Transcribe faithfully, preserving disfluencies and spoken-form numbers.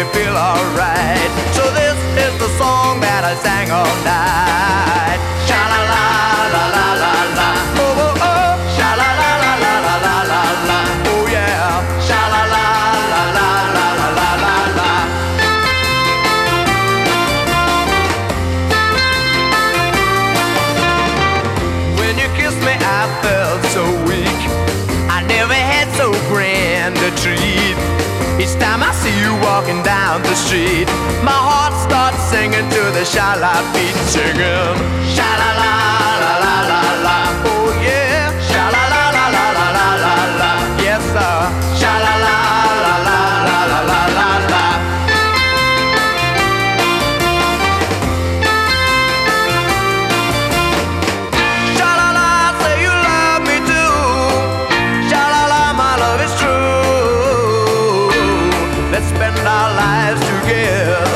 feel alright. So this is the song that I sang all night. Sha la la la la la la. Oh oh oh. Sha la la la la la la la la. Oh yeah. Sha la la la la la la la la la. When you kissed me, I felt so weak. I never had so grand a treat. Each time I see you walking down the street, my heart starts singing to the sha-la beat, singing sha-la-la, la-la-la, la. Oh yeah, sha-la-la, la-la-la, la-la, la. Yes sir, sha-la-la, la-la, la-la-la, la-la. Sha-la-la, say you love me too. Sha-la-la, my love is true. Let's spend our lives together.